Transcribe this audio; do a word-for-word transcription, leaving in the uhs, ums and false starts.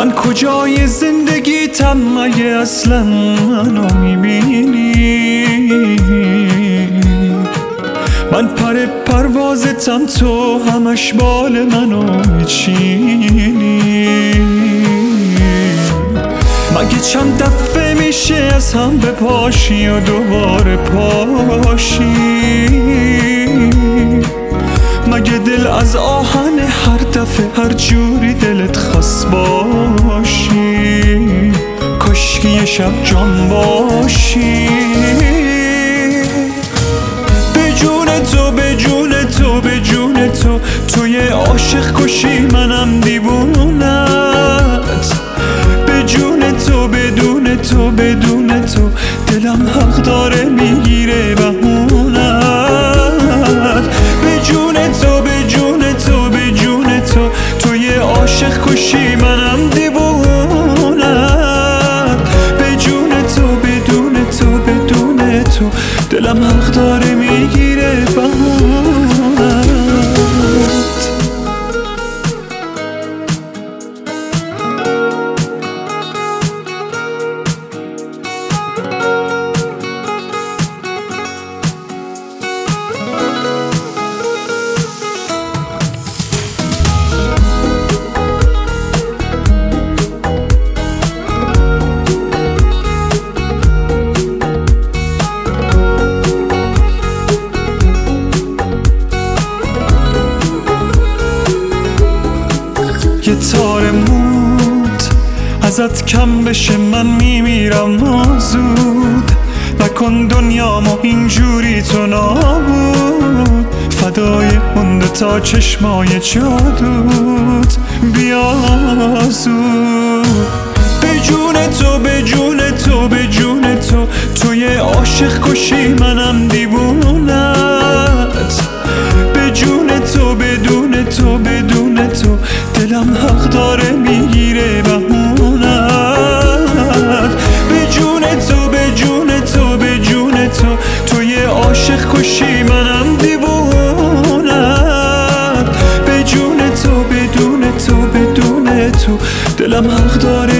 من کجای زندگیتم مگه اصلا منو میبینی؟ من پر پروازتم تو همش بال منو میچینی. مگه چند دفعه میشه از هم بپاشی و دوباره پاشی؟ مگه دل از آهن هر دفعه هر جوری دلت خواست باشی؟ کاشکی یه شب جان باشی. به جون تو به جون تو به جون تو توی عاشق کشی منم دیوونت. به جون تو بدون تو بدون تو دلم حق داره میگیره بهونت. به جون تو به جون تو به جون تو توی عاشق کشی منم دیوونت. به جون تو بدون تو بدون تو دلم حق داره میگیره بهونت. یه تار موت ازت کم بشه من میمیرم زود. نکن دنیامو اینجوری تو نابود. فدای اون تا چشمای جادوت بیا زود. به جون تو به جون تو به جون تو توی عاشق کشی منم دیوونت. به جون تو بدون تو بدون تو دلم حق داره میگیره بهونت. به جون تو به جون تو به جون تو توی عاشق کشی منم دیوونت. به جون تو بدون تو بدون تو دلم حق داره